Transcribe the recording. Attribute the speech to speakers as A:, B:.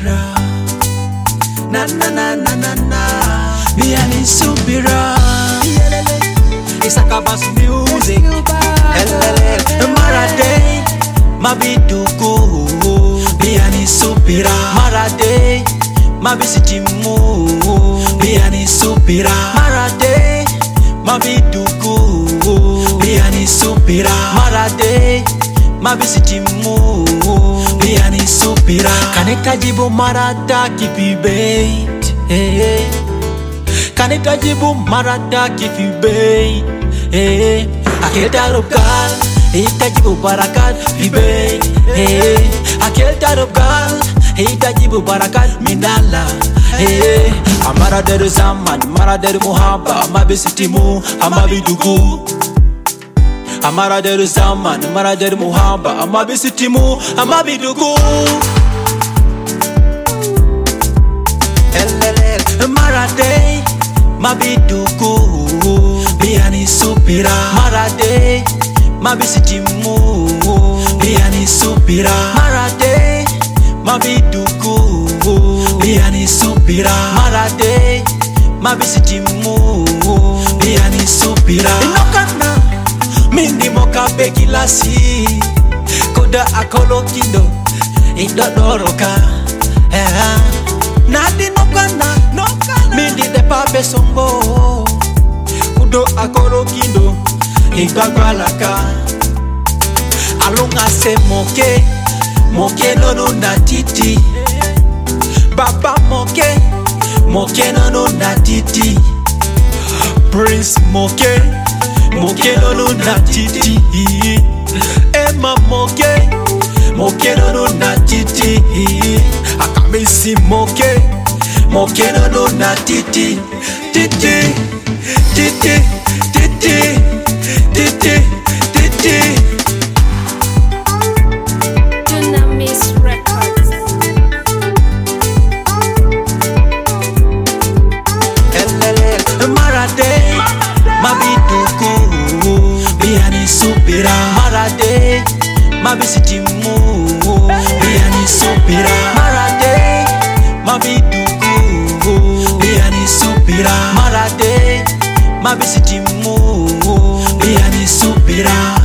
A: subira. Na na na na na na. Biani subira. It's a cabas music. Marade, mabidugu. Biani subira. Marade, mabisitimu. Biani subira. Marade, mabidugu. Biani subira. Marade, mabisitimu. Biani subira. Kanita jibu marada kipibeit. Hey. Kanita jibu marada kipibeit. Hey. Akelta rubgal, itajibu barakat fibeit. Hey. Akelta rubgal, itajibu barakat minala. Hey. Amara deru zaman, amara deru muhabba, amabisitimu, amabidugu. Amara deru zaman, amara deru muhabba, amabisitimu, amabidugu. Marade, mabidugu. Biani subira. Marade, mabisitimu. Biani subira. Marade, mabidugu. Biani subira. Marade, mabisitimu. Biani subira. Inokana mindi moka begilasi. Koda akolo kindo idodoroka. Nadi nokana mindi depa besombo. Kudo akolo kindo igagwalaka. Alunga se moke. Moke nono na titi. Baba moke. Moke nono na titi. Prince moke. Moke nono na titi. Emma moke. Moke nono na titi. Akamisi moke. Moke nono na titi. Titi. Titi. Titi. Titi. Titi.
B: Dunamis Records.
A: Marade, mabidugu. Biani subira. Marade, mabisitimu. Biani subira. Marade, mabidugu. Biani subira. Marade, mabisitimu. Biani subira.